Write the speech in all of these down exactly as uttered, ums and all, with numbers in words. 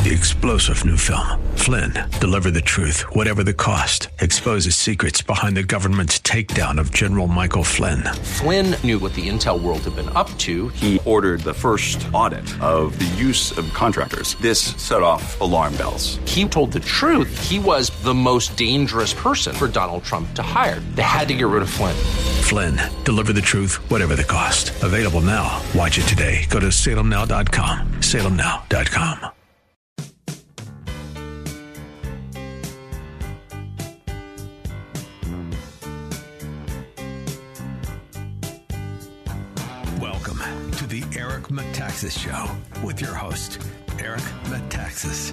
the explosive new film, Flynn, deliver the truth, whatever the cost, exposes secrets behind the government's takedown of General Michael Flynn. Flynn knew what the intel world had been up to. He ordered the first audit of the use of contractors. This set off alarm bells. He told the truth. He was the most dangerous person for Donald Trump to hire. They had to get rid of Flynn. Flynn, deliver the truth, whatever the cost. Available now. Watch it today. Go to salem now dot com. salem now dot com. Welcome to the Eric Metaxas Show with your host, Eric Metaxas.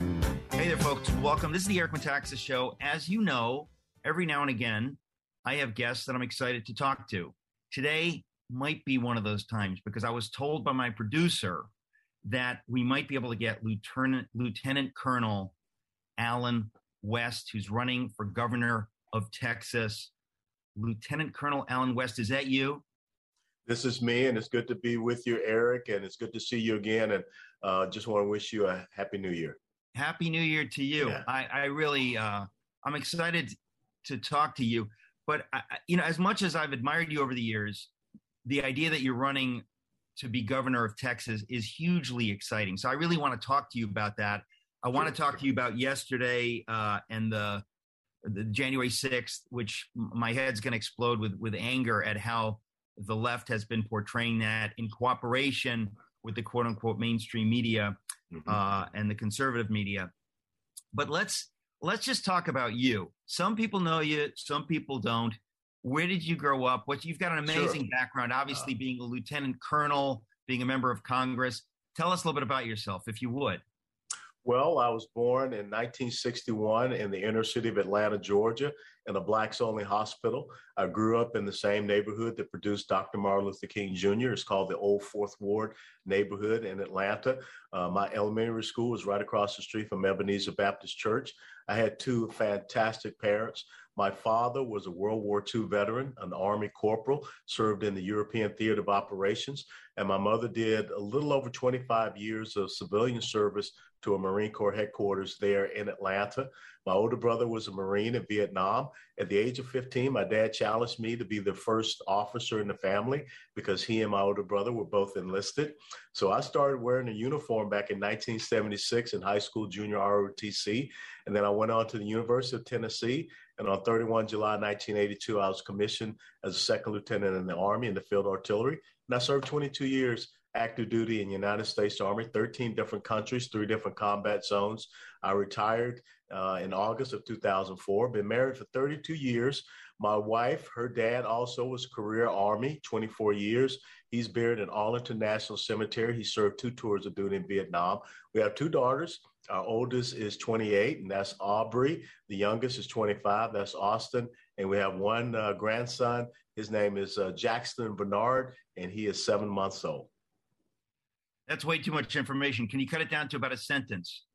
Hey there, folks. Welcome. This is the Eric Metaxas Show. As you know, every now and again, I have guests that I'm excited to talk to. Today might be one of those times because I was told by my producer that we might be able to get Lieutenant, Lieutenant Colonel Allen West, who's running for governor of Texas. Lieutenant Colonel Allen West, is that you? This is me, and it's good to be with you, Eric, and it's good to see you again, and uh, just want to wish you a happy new year. Happy New Year to you. Yeah. I, I really, uh, I'm excited to talk to you, but, I, you know, as much as I've admired you over the years, the idea that you're running to be governor of Texas is hugely exciting. So I really want to talk to you about that. I want to talk to you about yesterday uh, and the, the January sixth, which my head's going to explode with, with anger at how the left has been portraying that in cooperation with the quote unquote mainstream media mm-hmm. uh, and the conservative media. But let's let's just talk about you. Some people know you, some people don't. Where did you grow up? What you've got an amazing sure. background, obviously uh, being a lieutenant colonel, being a member of Congress. Tell us a little bit about yourself, if you would. Well, I was born in nineteen sixty-one in the inner city of Atlanta, Georgia, in a blacks-only hospital. I grew up in the same neighborhood that produced Doctor Martin Luther King Junior It's called the Old Fourth Ward neighborhood in Atlanta. Uh, my elementary school was right across the street from Ebenezer Baptist Church. I had two fantastic parents. My father was a World War Two veteran, an Army corporal, served in the European Theater of Operations. And my mother did a little over twenty-five years of civilian service to a Marine Corps headquarters there in Atlanta. My older brother was a Marine in Vietnam. At the age of fifteen, my dad challenged me to be the first officer in the family because he and my older brother were both enlisted. So I started wearing a uniform back in nineteen seventy-six in high school, junior R O T C. And then I went on to the University of Tennessee. And on thirty-first of July, nineteen eighty-two, I was commissioned as a second lieutenant in the Army in the Field Artillery. And I served twenty-two years active duty in the United States Army, thirteen different countries, three different combat zones. I retired uh, in August of two thousand four, been married for thirty-two years. My wife, her dad also was career Army, twenty-four years. He's buried in Arlington National Cemetery. He served two tours of duty in Vietnam. We have two daughters. Our oldest is twenty-eight, and that's Aubrey. The youngest is twenty-five, that's Austin. And we have one uh, grandson. His name is uh, Jackson Bernard, and he is seven months old. That's way too much information. Can you cut it down to about a sentence?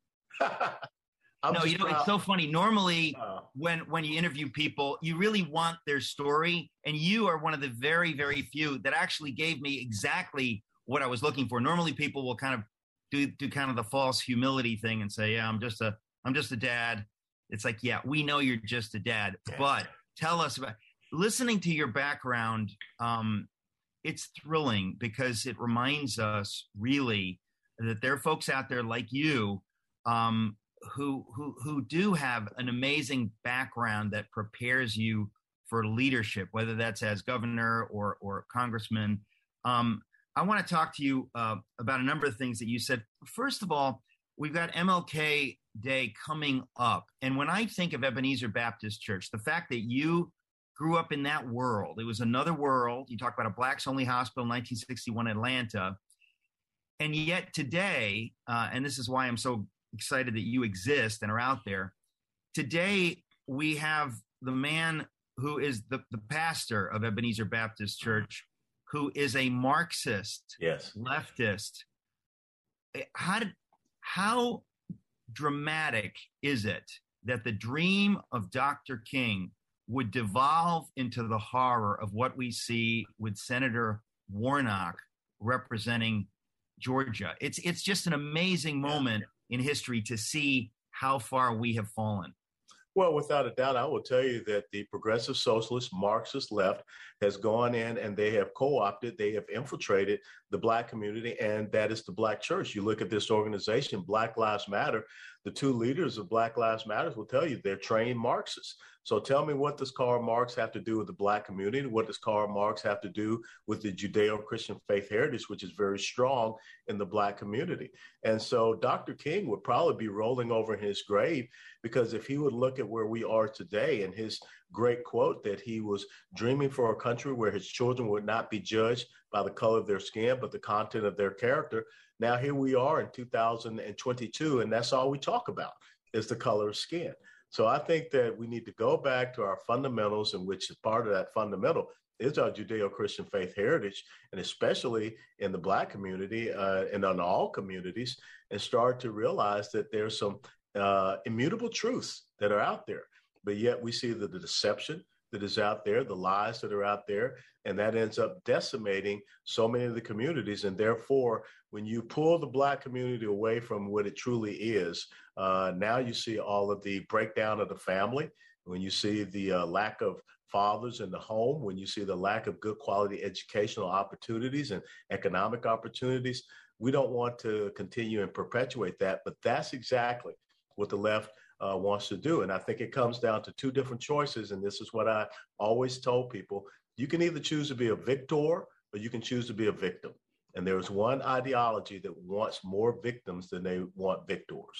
No, you know, proud. It's so funny. Normally, uh, when, when you interview people, you really want their story. And you are one of the very, very few that actually gave me exactly what I was looking for. Normally, people will kind of do, do kind of the false humility thing and say, yeah, I'm just a, I'm just a dad. It's like, yeah, we know you're just a dad, yeah. But tell us about listening to your background. Um, it's thrilling because it reminds us really that there are folks out there like you um, who, who, who do have an amazing background that prepares you for leadership, whether that's as governor or, or congressman. Um, I want to talk to you uh, about a number of things that you said. First of all, we've got M L K Day coming up. And when I think of Ebenezer Baptist Church, the fact that you grew up in that world, it was another world. You talk about a blacks-only hospital in nineteen sixty-one Atlanta. And yet today, uh, and this is why I'm so excited that you exist and are out there, today we have the man who is the, the pastor of Ebenezer Baptist Church, who is a Marxist, yes, leftist. How did, how dramatic is it that the dream of Doctor King would devolve into the horror of what we see with Senator Warnock representing Georgia? It's it's just an amazing moment in history to see how far we have fallen? Well, without a doubt, I will tell you that the progressive socialist Marxist left has gone in and they have co-opted, they have infiltrated the Black community, and that is the Black church. You look at this organization, Black Lives Matter, the two leaders of Black Lives Matter will tell you they're trained Marxists. So tell me, what does Karl Marx have to do with the Black community? What does Karl Marx have to do with the Judeo-Christian faith heritage, which is very strong in the Black community? And so Doctor King would probably be rolling over in his grave, because if he would look at where we are today and his great quote that he was dreaming for a country where his children would not be judged by the color of their skin, but the content of their character. Now, here we are in two thousand twenty-two, and that's all we talk about is the color of skin. So I think that we need to go back to our fundamentals, in which is part of that fundamental is our Judeo-Christian faith heritage, and especially in the Black community uh, and in all communities, and start to realize that there's some uh, immutable truths that are out there. But yet we see that the deception that is out there, the lies that are out there, and that ends up decimating so many of the communities. And therefore, when you pull the Black community away from what it truly is, uh, now you see all of the breakdown of the family, when you see the uh, lack of fathers in the home, when you see the lack of good quality educational opportunities and economic opportunities. We don't want to continue and perpetuate that, but that's exactly what the left Uh, wants to do. And I think it comes down to two different choices. And this is what I always told people. You can either choose to be a victor or you can choose to be a victim. And there's one ideology that wants more victims than they want victors.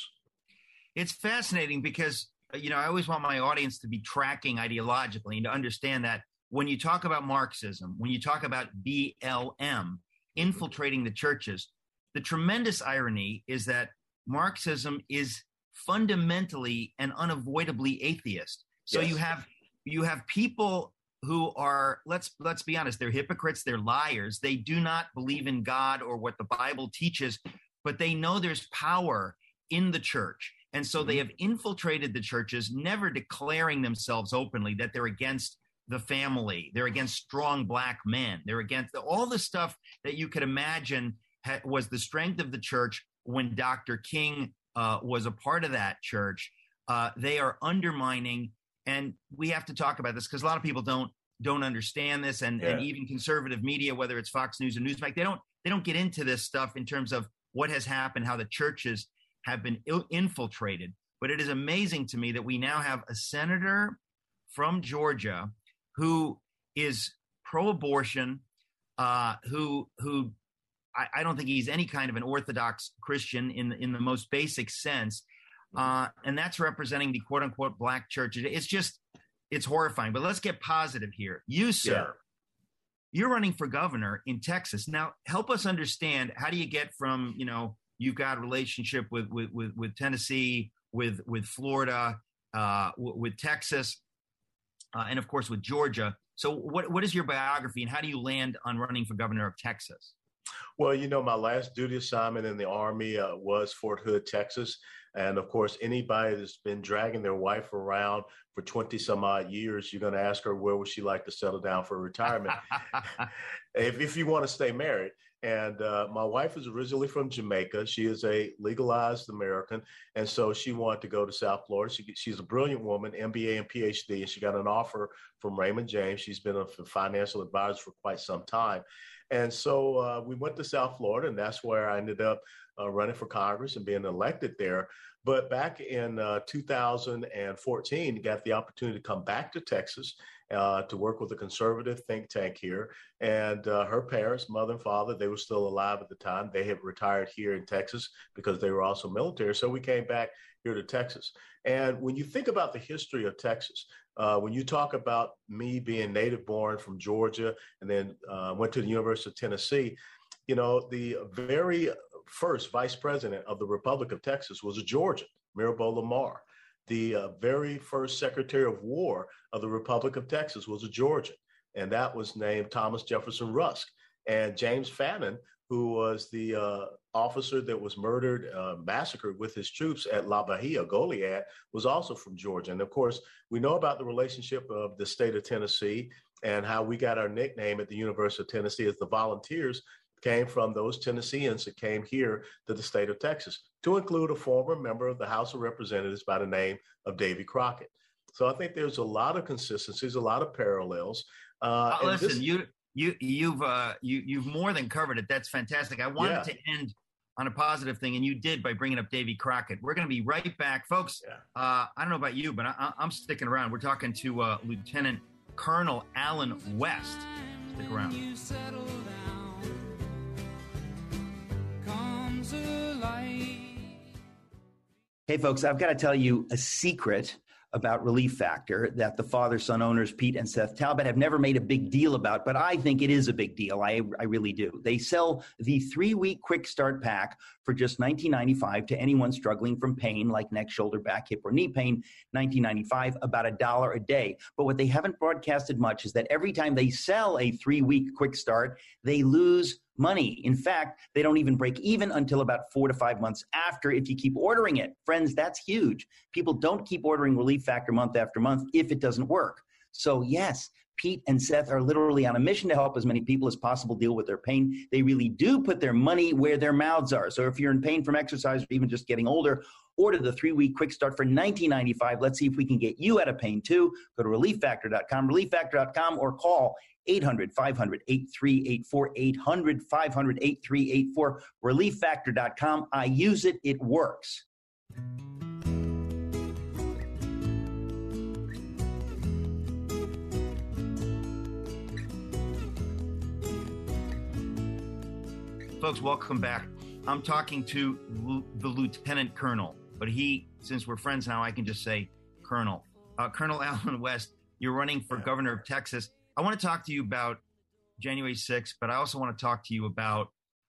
It's fascinating because, you know, I always want my audience to be tracking ideologically and to understand that when you talk about Marxism, when you talk about B L M infiltrating the churches, the tremendous irony is that Marxism is fundamentally and unavoidably atheist. So yes. you have you have people who are, let's let's be honest, they're hypocrites, they're liars. They do not believe in God or what the Bible teaches, but they know there's power in the church. And so mm-hmm. they have infiltrated the churches, never declaring themselves openly that they're against the family, they're against strong Black men, they're against all the stuff that you could imagine ha- was the strength of the church when Doctor King Uh, was a part of that church. Uh, they are undermining, and we have to talk about this because a lot of people don't don't understand this, and, yeah. and even conservative media, whether it's Fox News or Newsmax, they don't they don't get into this stuff in terms of what has happened, how the churches have been il- infiltrated. But it is amazing to me that we now have a senator from Georgia who is pro-abortion, uh, who who. I, I don't think he's any kind of an Orthodox Christian in in the most basic sense, uh, and that's representing the quote unquote Black church. It's just, it's horrifying. But let's get positive here. You, sir, yeah. you're running for governor in Texas. Now, help us understand, how do you get from, you know, you've got a relationship with with with, with Tennessee, with with Florida, uh, w- with Texas, uh, and of course with Georgia. So, what what is your biography, and how do you land on running for governor of Texas? Well, you know, my last duty assignment in the Army uh, was Fort Hood, Texas. And of course, anybody that's been dragging their wife around for twenty some odd years, you're going to ask her, where would she like to settle down for retirement? if, if you want to stay married. And uh, my wife is originally from Jamaica. She is a legalized American. And so she wanted to go to South Florida. She, she's a brilliant woman, M B A and P H D, and she got an offer from Raymond James. She's been a financial advisor for quite some time. And so uh, we went to South Florida, and that's where I ended up uh, running for Congress and being elected there. But back in uh, two thousand fourteen, got the opportunity to come back to Texas uh, to work with a conservative think tank here. And uh, her parents, mother and father, they were still alive at the time. They had retired here in Texas because they were also military. So we came back here to Texas. And when you think about the history of Texas, uh, when you talk about me being native born from Georgia and then uh, went to the University of Tennessee, you know, the very first vice president of the Republic of Texas was a Georgian, Mirabel Lamar. The uh, very first secretary of war of the Republic of Texas was a Georgian, and that was named Thomas Jefferson Rusk. And James Fannin, who was the uh, officer that was murdered, uh, massacred with his troops at La Bahia, Goliad, was also from Georgia. And of course, we know about the relationship of the state of Tennessee and how we got our nickname at the University of Tennessee as the Volunteers, came from those Tennesseans that came here to the state of Texas, to include a former member of the House of Representatives by the name of Davy Crockett. So I think there's a lot of consistencies, a lot of parallels. Uh, uh, listen, this- you you you've uh, you you've more than covered it. That's fantastic. I wanted yeah. to end on a positive thing, and you did by bringing up Davy Crockett. We're going to be right back, folks. Yeah. Uh, I don't know about you, but I, I'm sticking around. We're talking to uh, Lieutenant Colonel Allen West. Stick around. Hey, folks, I've got to tell you a secret about Relief Factor that the father-son owners, Pete and Seth Talbot, have never made a big deal about, but I think it is a big deal. I, I really do. They sell the three-week quick start pack for just nineteen ninety-five dollars to anyone struggling from pain like neck, shoulder, back, hip, or knee pain, nineteen ninety-five dollars, about a dollar a day. But what they haven't broadcasted much is that every time they sell a three-week quick start, they lose money. In fact, they don't even break even until about four to five months after if you keep ordering it. Friends, that's huge. People don't keep ordering Relief Factor month after month if it doesn't work. So yes, Pete and Seth are literally on a mission to help as many people as possible deal with their pain. They really do put their money where their mouths are. So if you're in pain from exercise or even just getting older, order the three-week quick start for nineteen ninety-five dollars. Let's see if we can get you out of pain too. Go to relief factor dot com, relief factor dot com, or call eight hundred, five hundred, eight three eight four, eight hundred, five hundred, eight three eight four, relief factor dot com. I use it. It works. Folks, welcome back. I'm talking to L- the Lieutenant Colonel, but he, since we're friends now, I can just say Colonel. Uh, Colonel Allen West, you're running for governor of Texas. I want to talk to you about January sixth, but I also want to talk to you about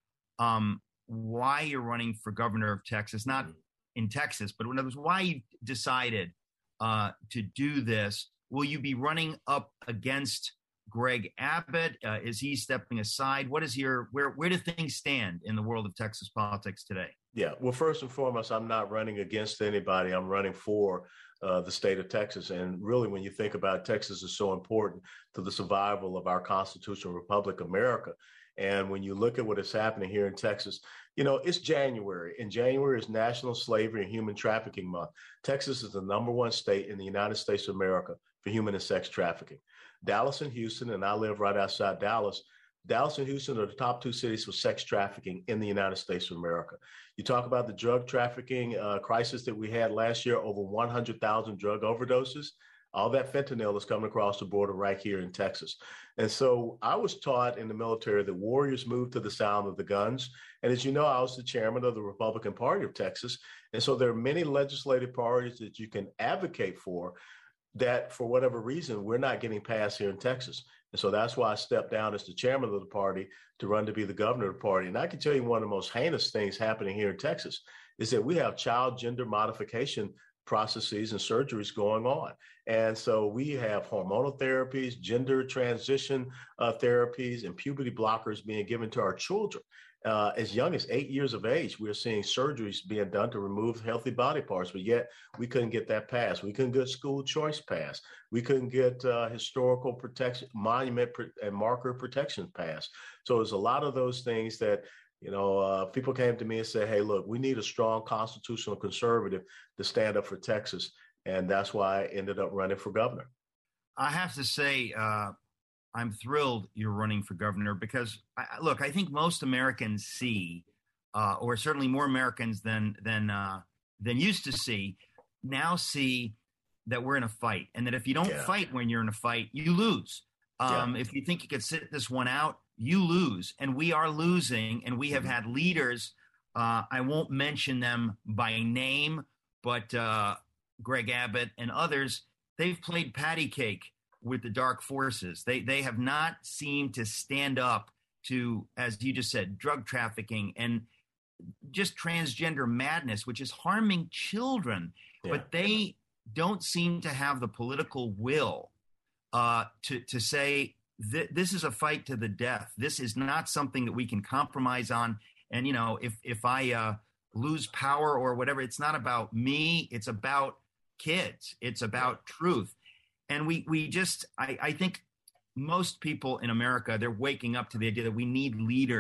um, why you're running for governor of Texas, not in Texas, but in other words, why you decided uh, to do this. Will you be running up against Greg Abbott? Uh, is he stepping aside? What is your, where, where do things stand in the world of Texas politics today? Yeah, well, first and foremost, I'm not running against anybody. I'm running for uh, the state of Texas. And really, when you think about it, Texas is so important to the survival of our constitutional republic, America. And when you look at what is happening here in Texas, you know, it's January, and January is National Slavery and Human Trafficking Month. Texas is the number one state in the United States of America for human and sex trafficking. Dallas and Houston, and I live right outside Dallas. Dallas and Houston are the top two cities for sex trafficking in the United States of America. You talk about the drug trafficking uh, crisis that we had last year, over one hundred thousand drug overdoses. All that fentanyl is coming across the border right here in Texas. And so I was taught in the military that warriors move to the sound of the guns. And as you know, I was the chairman of the Republican Party of Texas. And so there are many legislative priorities that you can advocate for that, for whatever reason, we're not getting passed here in Texas. And so that's why I stepped down as the chairman of the party to run to be the governor of the party. And I can tell you one of the most heinous things happening here in Texas is that we have child gender modification processes and surgeries going on. And so we have hormonal therapies, gender transition uh, therapies, and puberty blockers being given to our children. Uh, as young as eight years of age, we're seeing surgeries being done to remove healthy body parts, but yet we couldn't get that passed. We couldn't get school choice passed. We couldn't get uh, historical protection, monument pr- and marker protections passed. So there's a lot of those things that, you know, uh, people came to me and said, hey, look, we need a strong constitutional conservative to stand up for Texas. And that's why I ended up running for governor. I have to say, uh, I'm thrilled you're running for governor because, I, look, I think most Americans see, uh, or certainly more Americans than than uh, than used to see, now see that we're in a fight, and that if you don't yeah. fight when you're in a fight, you lose. Um, yeah. If you think you could sit this one out, you lose, and we are losing. And we have mm-hmm. had leaders. Uh, I won't mention them by name, but uh, Greg Abbott and others. They've played patty cake with the dark forces. They they have not seemed to stand up to, as you just said, drug trafficking and just transgender madness, which is harming children. Yeah. But they don't seem to have the political will uh, to, to say th- this is a fight to the death. This is not something that we can compromise on. And, you know, if, if I uh, lose power or whatever, it's not about me. It's about kids. It's about truth. And we we just, I, I think most people in America, they're waking up to the idea that we need leaders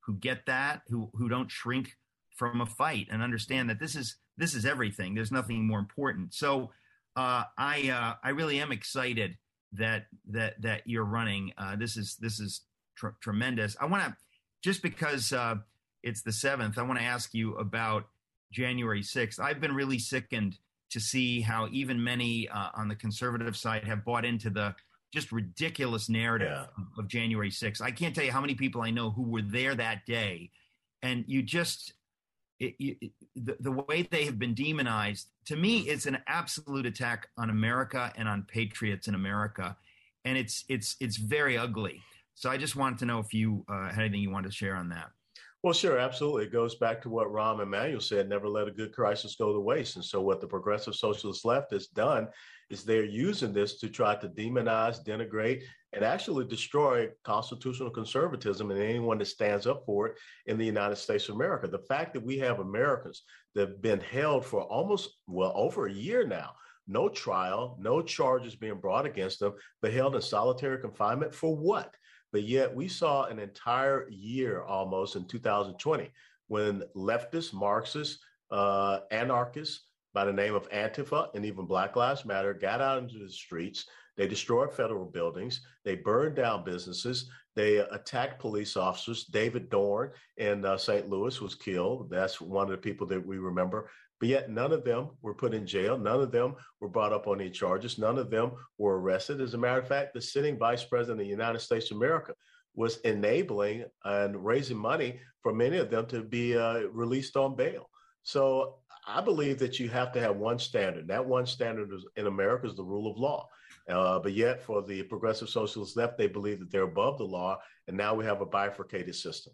who get that, who who don't shrink from a fight and understand that this is this is everything. There's nothing more important. So uh, I uh, I really am excited that that that you're running. Uh, this is this is tr- tremendous. I want to just because uh, it's the seventh. I want to ask you about January sixth. I've been really sickened to see how even many uh, on the conservative side have bought into the just ridiculous narrative yeah. of, of January sixth. I can't tell you how many people I know who were there that day, and you just it, it, the, the way they have been demonized. To me, it's an absolute attack on America and on patriots in America, and it's it's it's very ugly. So I just wanted to know if you uh, had anything you wanted to share on that. Well, sure, absolutely. It goes back to what Rahm Emanuel said, never let a good crisis go to waste. And so what the progressive socialist left has done is they're using this to try to demonize, denigrate, and actually destroy constitutional conservatism and anyone that stands up for it in the United States of America. The fact that we have Americans that have been held for almost, well, over a year now, no trial, no charges being brought against them, but held in solitary confinement for what? But yet we saw an entire year almost in two thousand twenty when leftist, Marxist, uh, anarchists by the name of Antifa and even Black Lives Matter got out into the streets. They destroyed federal buildings. They burned down businesses. They attacked police officers. David Dorn in uh, Saint Louis was killed. That's one of the people that we remember. But yet none of them were put in jail. None of them were brought up on any charges. None of them were arrested. As a matter of fact, the sitting vice president of the United States of America was enabling and raising money for many of them to be uh, released on bail. So I believe that you have to have one standard. That one standard is, in America is the rule of law. Uh, but yet for the progressive socialist left, they believe that they're above the law. And now we have a bifurcated system.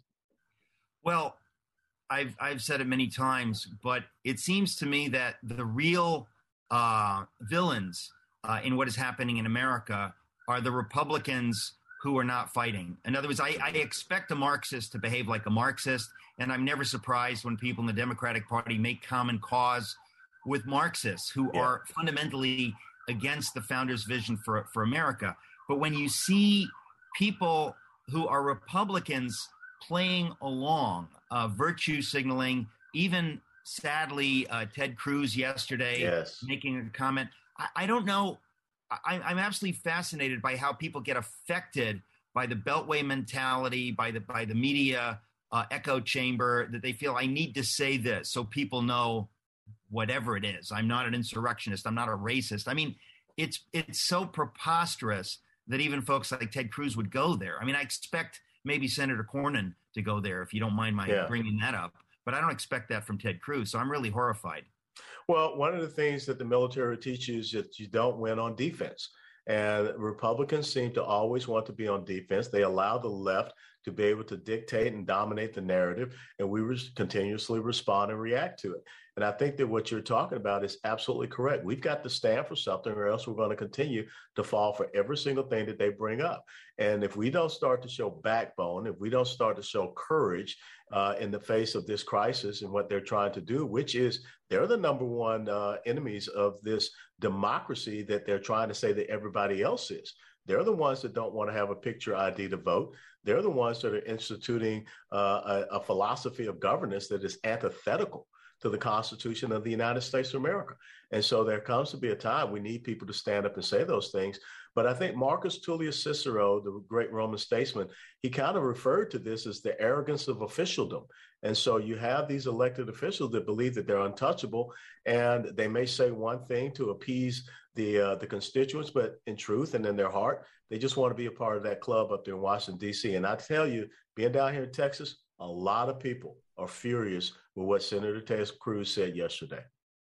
Well, I've I've said it many times, but it seems to me that the real uh, villains uh, in what is happening in America are the Republicans who are not fighting. In other words, I, I expect a Marxist to behave like a Marxist, and I'm never surprised when people in the Democratic Party make common cause with Marxists who yeah. are fundamentally against the founders' vision for for America. But when you see people who are Republicans playing along, uh, virtue signaling, even sadly, uh, Ted Cruz yesterday yes. making a comment. I, I don't know. I, I'm absolutely fascinated by how people get affected by the Beltway mentality, by the by the media uh, echo chamber, that they feel I need to say this so people know whatever it is. I'm not an insurrectionist. I'm not a racist. I mean, it's it's so preposterous that even folks like Ted Cruz would go there. I mean, I expect maybe Senator Cornyn to go there, if you don't mind my yeah. bringing that up. But I don't expect that from Ted Cruz, so I'm really horrified. Well, one of the things that the military teaches is that you don't win on defense. And Republicans seem to always want to be on defense. They allow the left to be able to dictate and dominate the narrative, and we re- continuously respond and react to it. And I think that what you're talking about is absolutely correct. We've got to stand for something, or else we're going to continue to fall for every single thing that they bring up. And if we don't start to show backbone, if we don't start to show courage uh, in the face of this crisis and what they're trying to do, which is they're the number one uh, enemies of this democracy that they're trying to say that everybody else is. They're the ones that don't want to have a picture I D to vote. They're the ones that are instituting uh, a, a philosophy of governance that is antithetical to the Constitution of the United States of America. And so there comes to be a time we need people to stand up and say those things. But I think Marcus Tullius Cicero, the great Roman statesman, he kind of referred to this as the arrogance of officialdom. And so you have these elected officials that believe that they're untouchable, and they may say one thing to appease the uh, the constituents, but in truth and in their heart, they just want to be a part of that club up there in Washington, D C. And I tell you, being down here in Texas, a lot of people are furious with what Senator Ted Cruz said yesterday.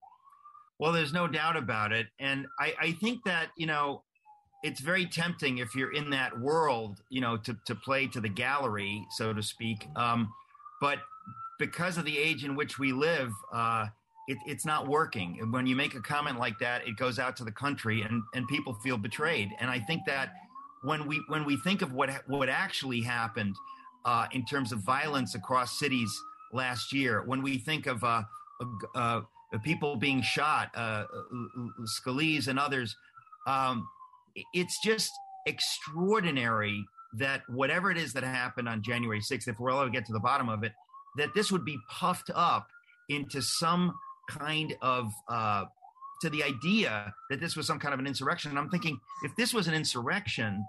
Well, there's no doubt about it. And I, I think that, you know, it's very tempting if you're in that world, you know, to, to play to the gallery, so to speak. Um, but because of the age in which we live, uh, it, it's not working. And when you make a comment like that, it goes out to the country, and, and people feel betrayed. And I think that when we when we think of what what actually happened uh, in terms of violence across cities last year, when we think of uh, uh, people being shot, uh, Scalise and others, um, it's just extraordinary that whatever it is that happened on January sixth, if we'll ever get to the bottom of it, that this would be puffed up into some kind of, uh, to the idea that this was some kind of an insurrection. And I'm thinking, if this was an insurrection,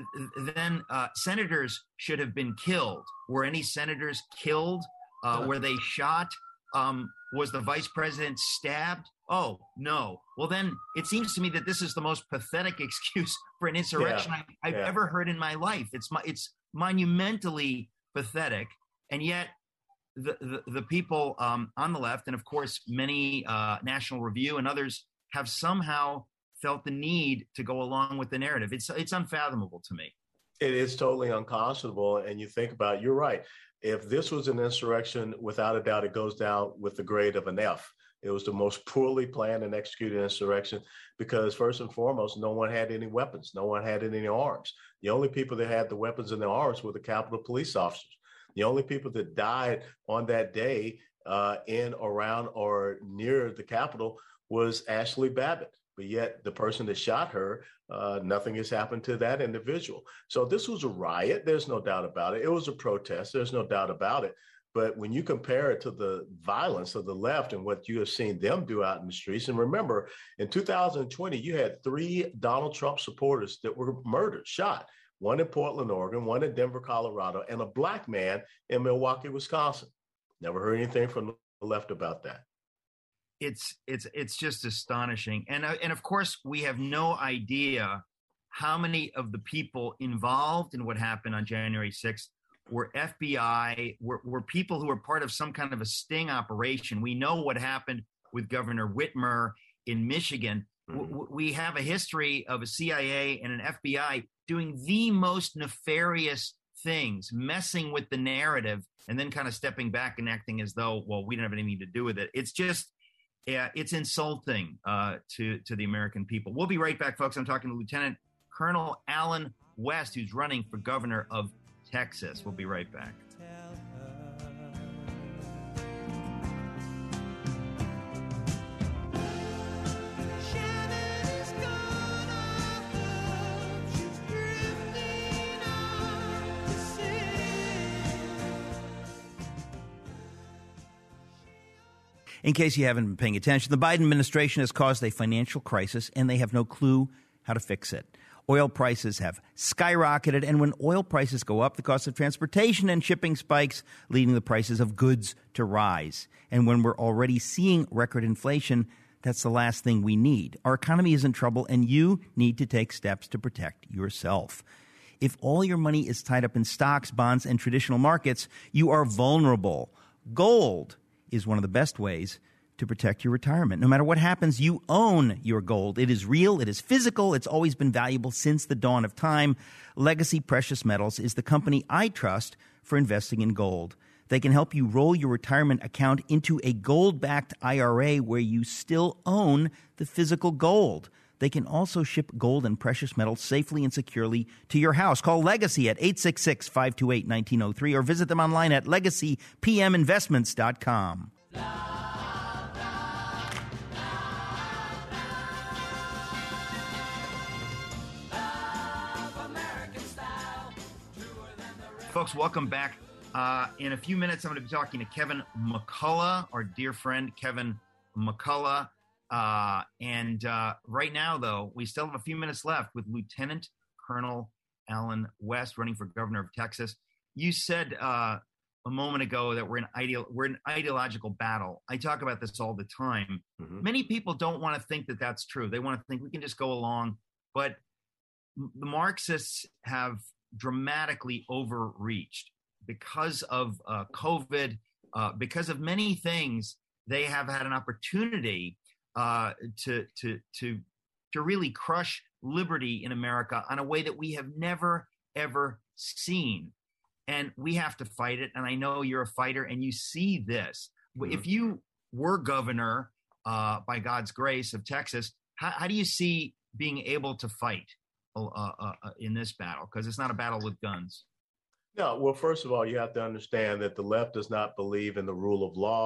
then uh, senators should have been killed. Were any senators killed? Uh, were they shot? Um, was the vice president stabbed? Oh, no. Well, then it seems to me that this is the most pathetic excuse for an insurrection yeah, I, I've yeah. ever heard in my life. It's it's monumentally pathetic. And yet the, the, the people um, on the left, and of course, many uh, National Review and others have somehow felt the need to go along with the narrative. It's it's unfathomable to me. It is totally unconscionable. And you think about it, you're right. If this was an insurrection, without a doubt, it goes down with the grade of an F. It was the most poorly planned and executed insurrection because, first and foremost, no one had any weapons. No one had any arms. The only people that had the weapons and the arms were the Capitol police officers. The only people that died on that day uh, in, around, or near the Capitol was Ashley Babbitt. But yet the person that shot her, uh, nothing has happened to that individual. So this was a riot. There's no doubt about it. It was a protest. There's no doubt about it. But when you compare it to the violence of the left and what you have seen them do out in the streets, and remember, in two thousand twenty, you had three Donald Trump supporters that were murdered, shot, one in Portland, Oregon, one in Denver, Colorado, and a black man in Milwaukee, Wisconsin. Never heard anything from the left about that. It's it's it's just astonishing. And, uh, and of course, we have no idea how many of the people involved in what happened on January sixth were F B I, were, were people who were part of some kind of a sting operation. We know what happened with Governor Whitmer in Michigan. Mm-hmm. W- we have a history of a C I A and an F B I doing the most nefarious things, messing with the narrative, and then kind of stepping back and acting as though, well, we didn't have anything to do with it. It's just, yeah, it's insulting uh, to, to the American people. We'll be right back, folks. I'm talking to Lieutenant Colonel Allen West, who's running for governor of Texas. We'll be right back. In case you haven't been paying attention, the Biden administration has caused a financial crisis, and they have no clue how to fix it. Oil prices have skyrocketed, and when oil prices go up, the cost of transportation and shipping spikes, leading the prices of goods to rise. And when we're already seeing record inflation, that's the last thing we need. Our economy is in trouble, and you need to take steps to protect yourself. If all your money is tied up in stocks, bonds, and traditional markets, you are vulnerable. Gold is one of the best ways to protect your retirement. No matter what happens, you own your gold. It is real. It is physical. It's always been valuable since the dawn of time. Legacy Precious Metals is the company I trust for investing in gold. They can help you roll your retirement account into a gold-backed I R A where you still own the physical gold. They can also ship gold and precious metals safely and securely to your house. Call Legacy at eight six six, five two eight, one nine zero three or visit them online at legacy p m investments dot com. Folks, welcome back. Uh, in a few minutes, I'm going to be talking to Kevin McCullough, our dear friend Kevin McCullough. Uh, and uh, right now, though, we still have a few minutes left with Lieutenant Colonel Allen West running for governor of Texas. You said uh, a moment ago that we're in ideal we're in ideological battle. I talk about this all the time. Mm-hmm. Many people don't want to think that that's true. They want to think we can just go along. But the Marxists have dramatically overreached because of uh, COVID, uh, because of many things. They have had an opportunity uh, to to to to really crush liberty in America in a way that we have never ever seen, and we have to fight it. And I know you're a fighter, and you see this. Mm-hmm. If you were governor, uh, by God's grace, of Texas, how, how do you see being able to fight uh, uh, in this battle? Because it's not a battle with guns. No, well, first of all, you have to understand that the left does not believe in the rule of law.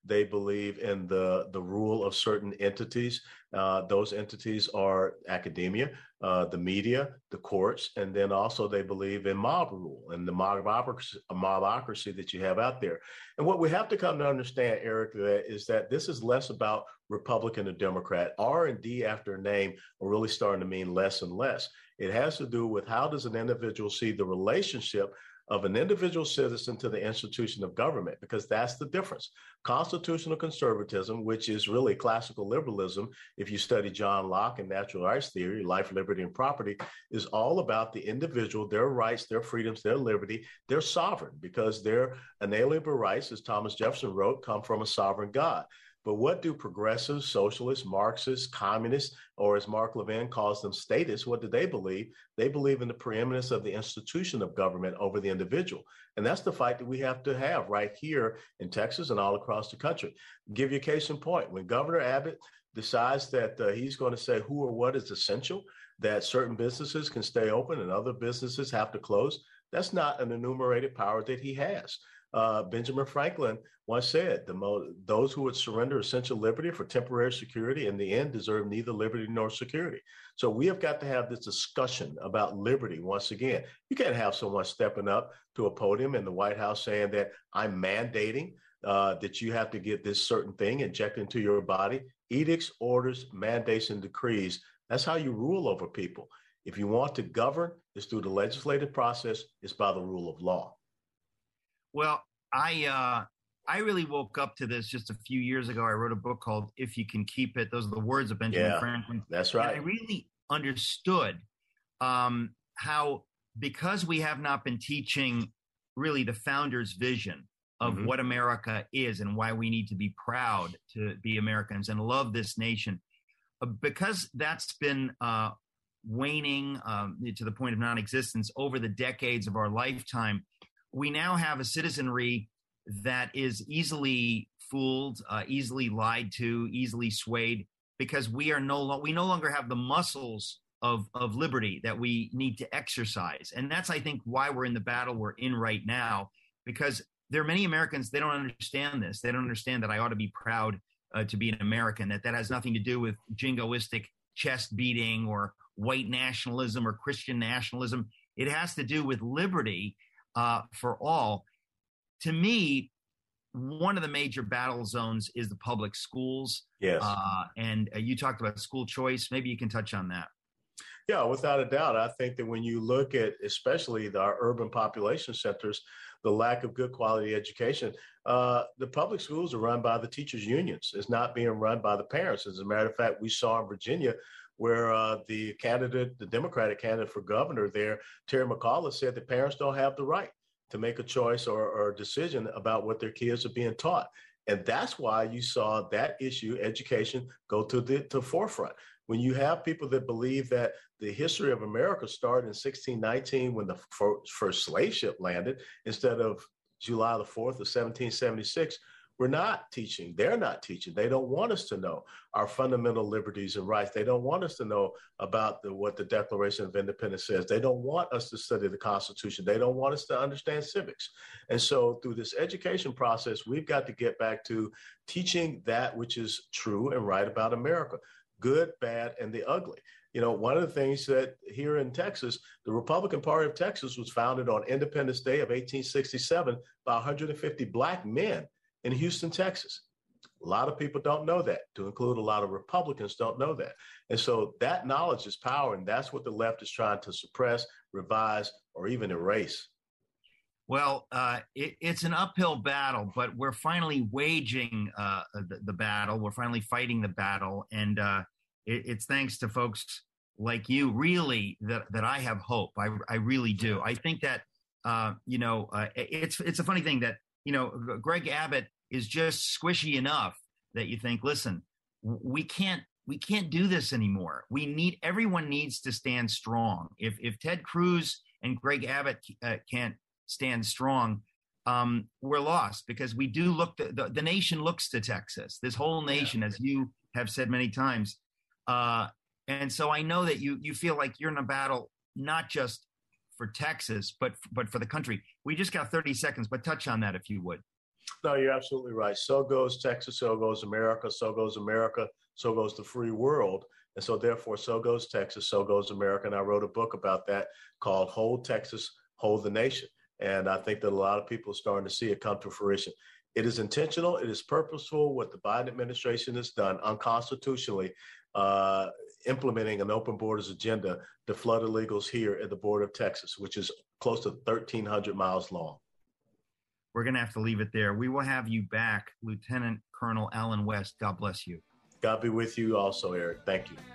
They believe in the, the rule of certain entities. Uh, those entities are academia, uh, the media, the courts, and then also they believe in mob rule and the mobocracy, mobocracy that you have out there. And what we have to come to understand, Eric, that is that this is less about Republican or Democrat. R and D after a name are really starting to mean less and less. It has to do with how does an individual see the relationship of an individual citizen to the institution of government, because that's the difference. Constitutional conservatism, which is really classical liberalism, if you study John Locke and natural rights theory, life, liberty, and property, is all about the individual, their rights, their freedoms, their liberty, their sovereign, because their inalienable rights, as Thomas Jefferson wrote, come from a sovereign God. But what do progressives, socialists, Marxists, communists, or as Mark Levin calls them, statists, what do they believe? They believe in the preeminence of the institution of government over the individual. And that's the fight that we have to have right here in Texas and all across the country. I'll give you a case in point. When Governor Abbott decides that uh, he's going to say who or what is essential, that certain businesses can stay open and other businesses have to close, that's not an enumerated power that he has. Uh, Benjamin Franklin once said, the mo- those who would surrender essential liberty for temporary security in the end deserve neither liberty nor security. So we have got to have this discussion about liberty once again. You can't have someone stepping up to a podium in the White House saying that I'm mandating uh, that you have to get this certain thing injected into your body. Edicts, orders, mandates, and decrees. That's how you rule over people. If you want to govern, it's through the legislative process. It's by the rule of law. Well, I uh, I really woke up to this just a few years ago. I wrote a book called If You Can Keep It. Those are the words of Benjamin yeah, Franklin. That's right. And I really understood um, how, because we have not been teaching really the founder's vision of mm-hmm. what America is and why we need to be proud to be Americans and love this nation, uh, because that's been uh, waning um, to the point of non-existence over the decades of our lifetime. We now have a citizenry that is easily fooled, uh, easily lied to, easily swayed, because we are no lo- we no longer have the muscles of of liberty that we need to exercise. And that's, I think, why we're in the battle we're in right now, because there are many Americans, they don't understand this. They don't understand that I ought to be proud uh, to be an American, that that has nothing to do with jingoistic chest beating or white nationalism or Christian nationalism. It has to do with liberty Uh, for all. To me, one of the major battle zones is the public schools. Yes. Uh, and uh, you talked about school choice. Maybe you can touch on that. Yeah, without a doubt. I think that when you look at especially the, our urban population centers, the lack of good quality education, uh, the public schools are run by the teachers' unions. It's not being run by the parents. As a matter of fact, we saw in Virginia where uh, the candidate, the Democratic candidate for governor there, Terry McAuliffe, said that parents don't have the right to make a choice or, or a decision about what their kids are being taught. And that's why you saw that issue, education, go to the to forefront. When you have people that believe that the history of America started in sixteen nineteen when the first slave ship landed, instead of July the fourth of seventeen seventy-six, we're not teaching. They're not teaching. They don't want us to know our fundamental liberties and rights. They don't want us to know about the, what the Declaration of Independence says. They don't want us to study the Constitution. They don't want us to understand civics. And so through this education process, we've got to get back to teaching that which is true and right about America, good, bad, and the ugly. You know, one of the things that here in Texas, the Republican Party of Texas was founded on Independence Day of eighteen sixty-seven by one hundred fifty Black men in Houston, Texas. A lot of people don't know that, to include a lot of Republicans don't know that. And so that knowledge is power, and that's what the left is trying to suppress, revise, or even erase. Well, uh, it, it's an uphill battle, but we're finally waging uh, the, the battle. We're finally fighting the battle. And uh, it, it's thanks to folks like you, really, that, that I have hope. I, I really do. I think that, uh, you know, uh, it's it's a funny thing that, you know, Greg Abbott is just squishy enough that you think, listen, we can't we can't do this anymore. We need everyone needs to stand strong. If if Ted Cruz and Greg Abbott uh, can't stand strong, um, we're lost, because we do look to, the, the nation looks to Texas, this whole nation, yeah. as you have said many times. Uh, and so I know that you you feel like you're in a battle, not just for Texas, but but for the country. We just got thirty seconds, but touch on that if you would. No, you're absolutely right. So goes Texas, so goes America, so goes America, so goes the free world. And so therefore, so goes Texas, so goes America. And I wrote a book about that called Hold Texas, Hold the Nation. And I think that a lot of people are starting to see it come to fruition. It is intentional. It is purposeful. What the Biden administration has done unconstitutionally, uh, implementing an open borders agenda to flood illegals here at the border of Texas, which is close to thirteen hundred miles long. We're going to have to leave it there. We will have you back, Lieutenant Colonel Allen West. God bless you. God be with you also, Eric. Thank you.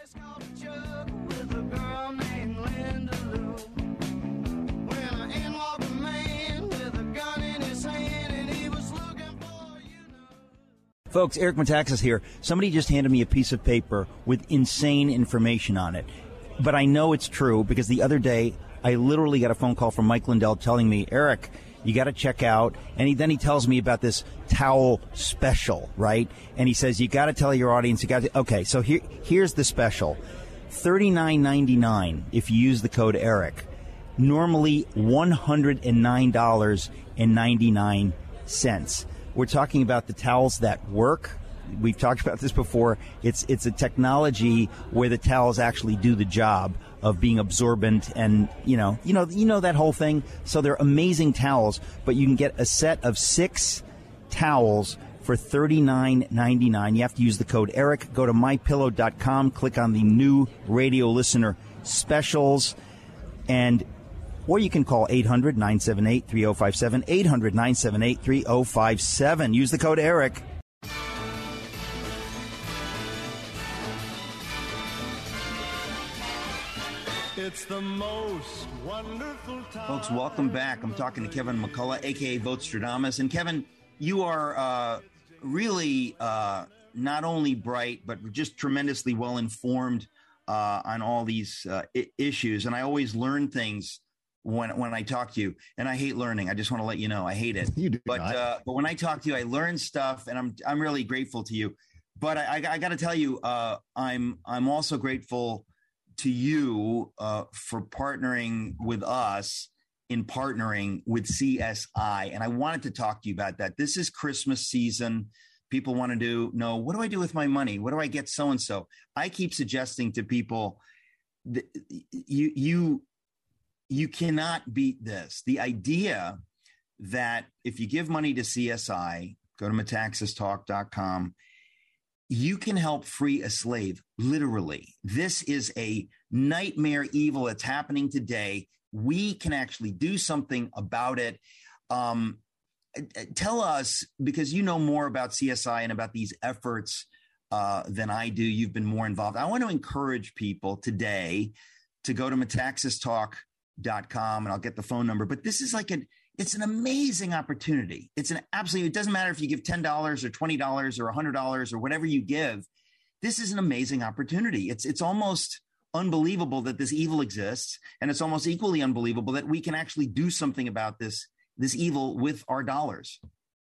Folks, Eric Metaxas here. Somebody just handed me a piece of paper with insane information on it. But I know it's true because the other day I literally got a phone call from Mike Lindell telling me, Eric, you got to check out. And he, then he tells me about this towel special, right? And he says, you got to tell your audience, you got to. Okay, so here, here's the special. thirty-nine ninety-nine if you use the code Eric. Normally one hundred nine dollars and ninety-nine cents. We're talking about the towels that work. We've talked about this before. It's it's a technology where the towels actually do the job of being absorbent, and you know, you know, you know that whole thing. So they're amazing towels, but you can get a set of six towels for thirty-nine ninety-nine. You have to use the code Eric. Go to my pillow dot com, click on the new radio listener specials, and or you can call eight hundred nine seven eight three oh five seven, eight hundred nine seven eight three oh five seven. Use the code Eric. It's the most wonderful time. Folks, welcome back. I'm talking to Kevin McCullough, a k a. Votestradamus. And Kevin, you are uh, really uh, not only bright, but just tremendously well-informed uh, on all these uh, I- issues. And I always learn things when when I talk to you, and I hate learning. I just want to let you know I hate it. You do but not. Uh, but when I talk to you, I learn stuff, and I'm I'm really grateful to you. But I, I, I got to tell you, uh, I'm I'm also grateful to you uh, for partnering with us in partnering with C S I, and I wanted to talk to you about that. This is Christmas season. People want to do know, what do I do with my money? What do I get so and so? I keep suggesting to people that you you. You cannot beat this. The idea that if you give money to C S I, go to metaxas talk dot com, you can help free a slave, literally. This is a nightmare evil that's happening today. We can actually do something about it. Um, tell us, because you know more about C S I and about these efforts uh, than I do. You've been more involved. I want to encourage people today to go to metaxas talk dot com, and I'll get the phone number. But this is like an it's an amazing opportunity. It's an absolutely, it doesn't matter if you give ten dollars or twenty dollars or one hundred dollars or whatever you give. This is an amazing opportunity. It's it's almost unbelievable that this evil exists, and it's almost equally unbelievable that we can actually do something about this this evil with our dollars.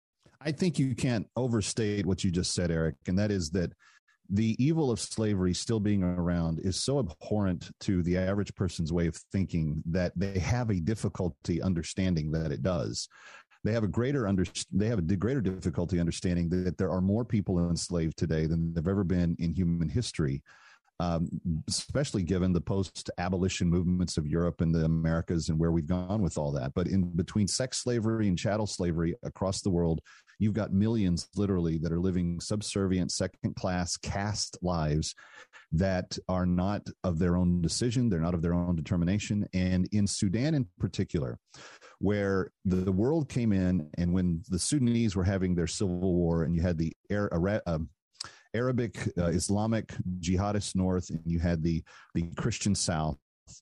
I think you can't overstate what you just said, Eric, and that is that the evil of slavery still being around is so abhorrent to the average person's way of thinking that they have a difficulty understanding that it does. They have a greater under, they have a greater difficulty understanding that there are more people enslaved today than there've ever been in human history, um, especially given the post-abolition movements of Europe and the Americas and where we've gone with all that. But in between sex slavery and chattel slavery across the world, you've got millions literally that are living subservient, second-class caste lives that are not of their own decision. They're not of their own determination. And in Sudan in particular, where the world came in, and when the Sudanese were having their civil war, and you had the Arab, uh, Arabic, uh, Islamic jihadist north, and you had the, the Christian south,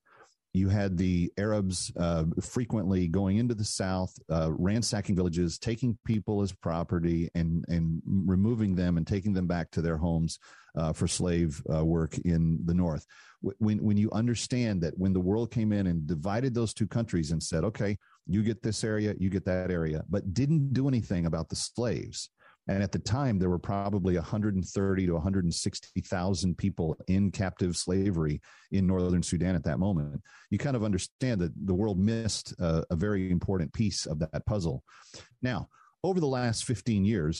you had the Arabs uh, frequently going into the South, uh, ransacking villages, taking people as property, and and removing them and taking them back to their homes uh, for slave uh, work in the North. When when you understand that when the world came in and divided those two countries and said, okay, you get this area, you get that area, but didn't do anything about the slaves. And at the time, there were probably one hundred thirty to one hundred sixty thousand people in captive slavery in northern Sudan at that moment. You kind of understand that the world missed uh, a very important piece of that puzzle. Now, over the last fifteen years,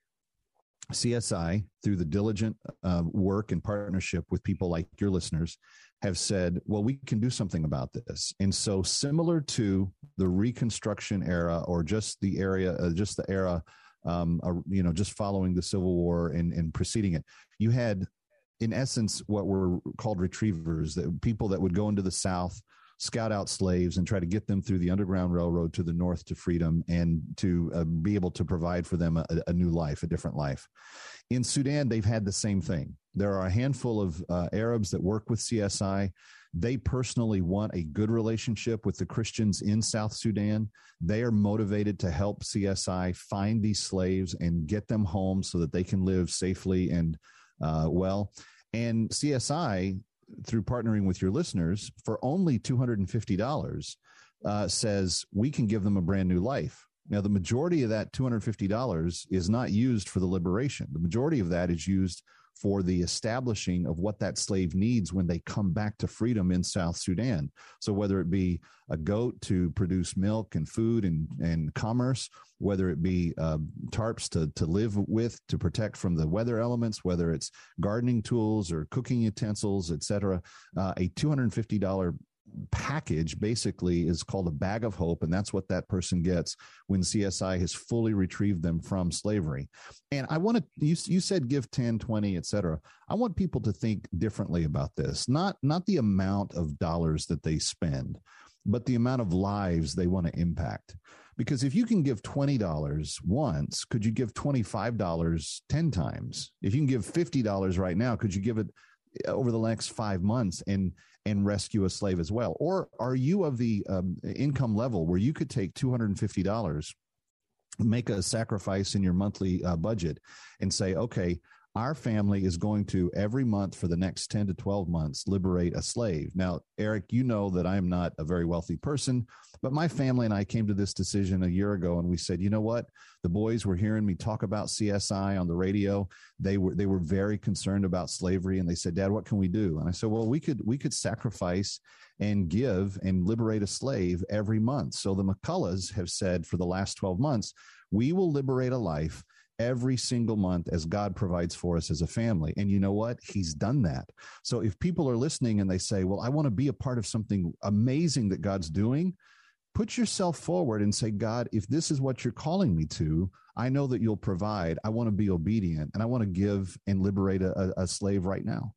C S I, through the diligent uh, work and partnership with people like your listeners, have said, well, we can do something about this. And so similar to the Reconstruction era, or just the area, uh, just the era, um, uh, you know, just following the Civil War and, and preceding it, you had, in essence, what were called retrievers, that people that would go into the South, scout out slaves and try to get them through the Underground Railroad to the north to freedom, and to uh, be able to provide for them a, a new life, a different life. In Sudan, they've had the same thing. There are a handful of uh, Arabs that work with C S I. They personally want a good relationship with the Christians in South Sudan. They are motivated to help C S I find these slaves and get them home so that they can live safely and uh, well. And C S I, through partnering with your listeners, for only two hundred fifty dollars, uh, says we can give them a brand new life. Now, the majority of that two hundred fifty dollars is not used for the liberation. The majority of that is used for the establishing of what that slave needs when they come back to freedom in South Sudan. So whether it be a goat to produce milk and food and, and commerce, whether it be uh, tarps to, to live with, to protect from the weather elements, whether it's gardening tools or cooking utensils, et cetera, uh, a two hundred fifty dollars package basically is called a bag of hope, and that's what that person gets when C S I has fully retrieved them from slavery. And I want to, you, you said give ten, twenty, et cetera. I want people to think differently about this, not, not the amount of dollars that they spend, but the amount of lives they want to impact. Because if you can give twenty dollars once, could you give twenty-five dollars ten times? If you can give fifty dollars right now, could you give it over the next five months and and rescue a slave as well? Or are you of the um, income level where you could take two hundred fifty dollars, make a sacrifice in your monthly uh, budget, and say, okay, our family is going to every month for the next ten to twelve months liberate a slave? Now, Eric, you know that I'm not a very wealthy person, but my family and I came to this decision a year ago, and we said, you know what? The boys were hearing me talk about C S I on the radio. They were they were very concerned about slavery, and they said, Dad, what can we do? And I said, well, we could we could sacrifice and give and liberate a slave every month. So the McCulloughs have said for the last twelve months, we will liberate a life every single month as God provides for us as a family. And you know what? He's done that. So if people are listening and they say, well, I want to be a part of something amazing that God's doing, put yourself forward and say, God, if this is what you're calling me to, I know that you'll provide. I want to be obedient, and I want to give and liberate a, a slave right now.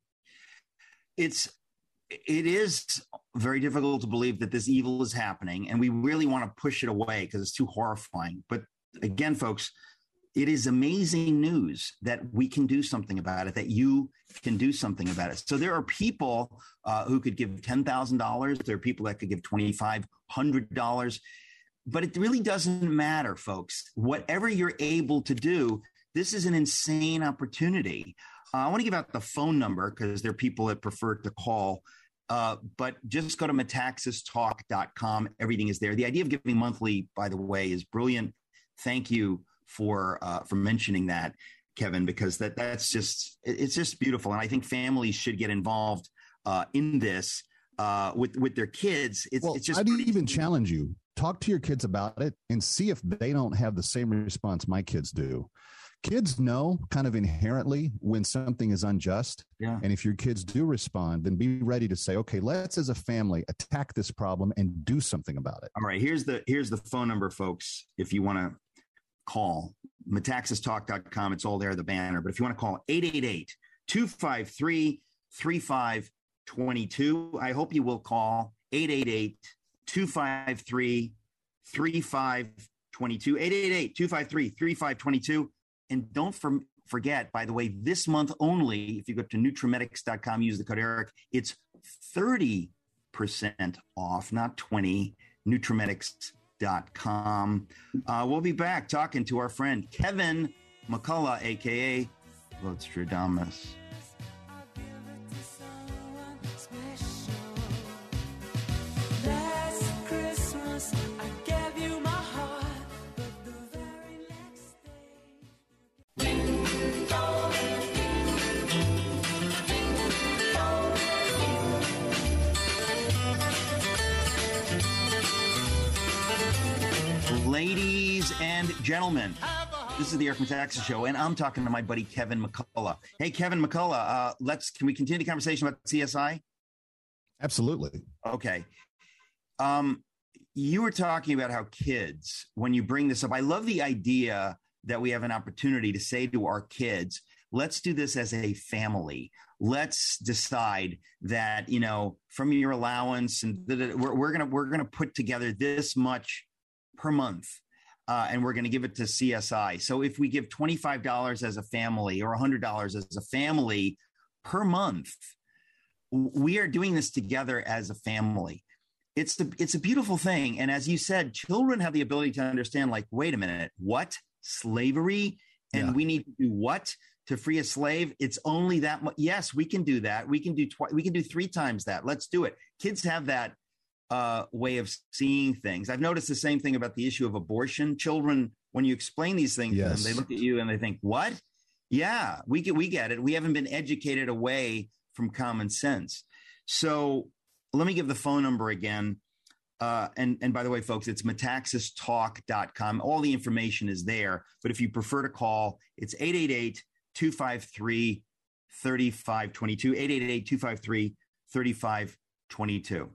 It's, it is very difficult to believe that this evil is happening, and we really want to push it away because it's too horrifying. But again, folks, it is amazing news that we can do something about it, that you can do something about it. So there are people uh, who could give ten thousand dollars. There are people that could give twenty-five hundred dollars. But it really doesn't matter, folks. Whatever you're able to do, this is an insane opportunity. Uh, I want to give out the phone number because there are people that prefer to call. Uh, but just go to metaxas talk dot com. Everything is there. The idea of giving monthly, by the way, is brilliant. Thank you for uh, for mentioning that, Kevin, because that that's just it's just beautiful, and I think families should get involved uh, in this uh, with with their kids. It's, well, it's just. I'd even challenge you: talk to your kids about it and see if they don't have the same response my kids do. Kids know kind of inherently when something is unjust, yeah. And if your kids do respond, then be ready to say, "Okay, let's as a family attack this problem and do something about it." All right, here's the here's the phone number, folks. If you want to call metaxas talk dot com, it's all there, the banner. But if you want to call eight eight eight, two five three, three five two two, I hope you will call eight eight eight, two five three, three five two two, eight eight eight, two five three, three five two two. And don't for, forget, by the way, this month only, if you go to Nutrimetics dot com, use the code Eric, it's thirty percent off, not twenty, Nutrimetics dot com. Uh, we'll be back talking to our friend Kevin McCullough, a k a. Vostradamus. Gentlemen, this is the Eric Metaxas Show, and I'm talking to my buddy Kevin McCullough. Hey, Kevin McCullough, uh, let's can we continue the conversation about C S I? Absolutely. Okay. Um, you were talking about how kids, when you bring this up, I love the idea that we have an opportunity to say to our kids, let's do this as a family. Let's decide that, you know, from your allowance, and we're, we're gonna we're gonna put together this much per month, uh, and we're gonna give it to C S I. So if we give twenty-five dollars as a family or one hundred dollars as a family per month, we are doing this together as a family. It's the it's a beautiful thing, and as you said, children have the ability to understand. Like, wait a minute, what? Slavery, and yeah. we need to do what to free a slave? It's only that much. Yes, we can do that. We can do twi- we can do three times that. Let's do it. Kids have that uh, way of seeing things. I've noticed the same thing about the issue of abortion. Children, when you explain these things yes. to them, they look at you and they think, "What? Yeah, we get we get it. We haven't been educated away from common sense." So let me give the phone number again. Uh, and, and by the way, folks, it's metaxas talk dot com. All the information is there. But if you prefer to call, it's eight eight eight, two five three, three five two two, eight eight eight, two five three, three five two two.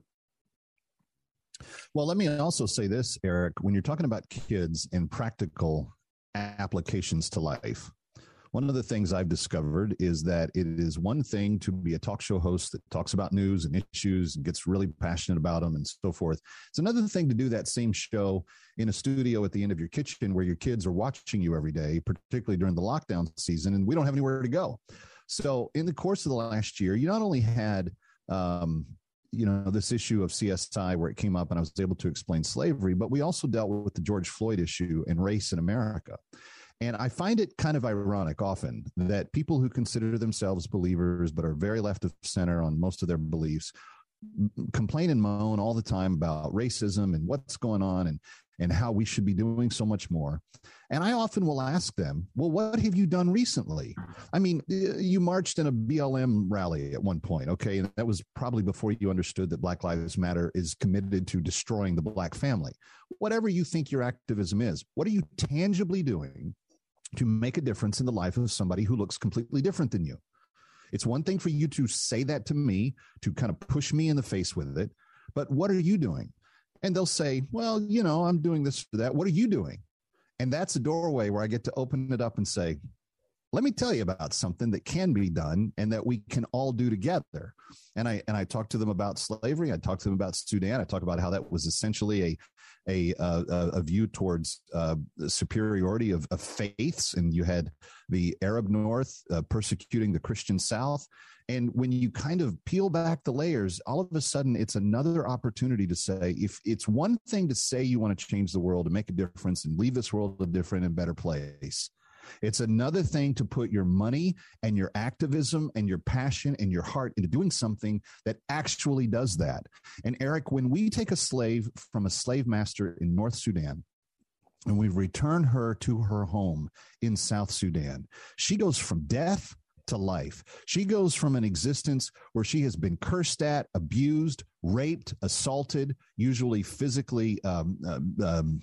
Well, let me also say this, Eric, when you're talking about kids and practical applications to life, one of the things I've discovered is that it is one thing to be a talk show host that talks about news and issues and gets really passionate about them and so forth. It's another thing to do that same show in a studio at the end of your kitchen where your kids are watching you every day, particularly during the lockdown season, and we don't have anywhere to go. So in the course of the last year, you not only had, um, you know, this issue of C S I where it came up and I was able to explain slavery, but we also dealt with the George Floyd issue and race in America. And I find it kind of ironic often that people who consider themselves believers but are very left of center on most of their beliefs complain and moan all the time about racism and what's going on and, and how we should be doing so much more. And I often will ask them, well, what have you done recently? I mean, you marched in a B L M rally at one point, okay? And that was probably before you understood that Black Lives Matter is committed to destroying the Black family. Whatever you think your activism is, what are you tangibly doing to make a difference in the life of somebody who looks completely different than you? It's one thing for you to say that to me, to kind of push me in the face with it, but what are you doing? And they'll say, well, you know, I'm doing this for that. What are you doing? And that's a doorway where I get to open it up and say, let me tell you about something that can be done and that we can all do together. And I and I talk to them about slavery. I talk to them about Sudan. I talk about how that was essentially a a a, a view towards uh, the superiority of, of faiths, and you had the Arab North uh, persecuting the Christian South. And when you kind of peel back the layers, all of a sudden it's another opportunity to say, if it's one thing to say you want to change the world and make a difference and leave this world a different and better place, it's another thing to put your money and your activism and your passion and your heart into doing something that actually does that. And Eric, when we take a slave from a slave master in North Sudan and we return her to her home in South Sudan, she goes from death to life. She goes from an existence where she has been cursed at, abused, raped, assaulted, usually physically um, um,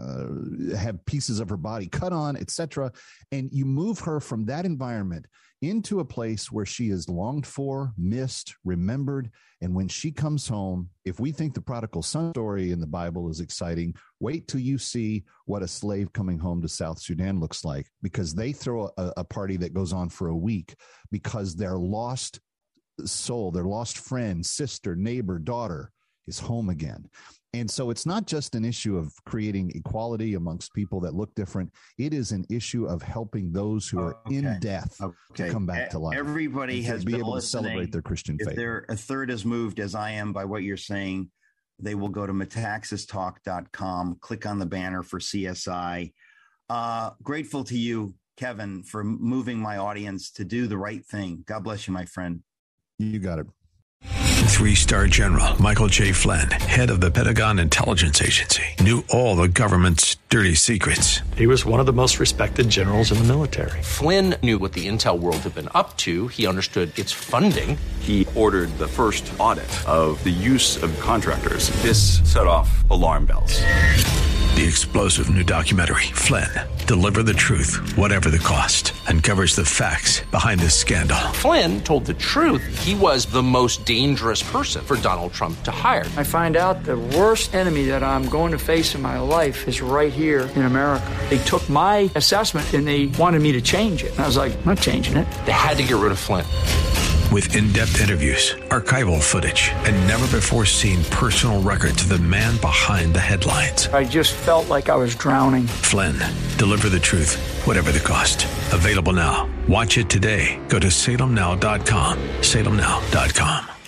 uh, have pieces of her body cut on, et cetera. And you move her from that environment into a place where she is longed for, missed, remembered. And when she comes home, if we think the prodigal son story in the Bible is exciting, wait till you see what a slave coming home to South Sudan looks like, because they throw a, a party that goes on for a week because their lost soul, their lost friend, sister, neighbor, daughter is home again. And so it's not just an issue of creating equality amongst people that look different. It is an issue of helping those who are okay. in death okay. to come back to life. Everybody has be been able listening. to celebrate their Christian if faith. If a third is moved, as I am, by what you're saying, they will go to metaxas talk dot com, click on the banner for C S I. Uh, grateful to you, Kevin, for moving my audience to do the right thing. God bless you, my friend. You got it. Three-star General Michael J. Flynn, head of the Pentagon Intelligence Agency, knew all the government's dirty secrets. He was one of the most respected generals in the military. Flynn knew what the intel world had been up to. He understood its funding. He ordered the first audit of the use of contractors. This set off alarm bells. The explosive new documentary, Flynn, Deliver the Truth, Whatever the Cost, uncovers the facts behind this scandal. Flynn told the truth. He was the most dangerous person for Donald Trump to hire. I find out the worst enemy that I'm going to face in my life is right here in America. They took my assessment and they wanted me to change it. And I was like, I'm not changing it. They had to get rid of Flynn. With in-depth interviews, archival footage, and never-before-seen personal records of the man behind the headlines. I just felt like I was drowning. Flynn, Deliver the Truth, Whatever the Cost. Available now. Watch it today. Go to salem now dot com. salem now dot com.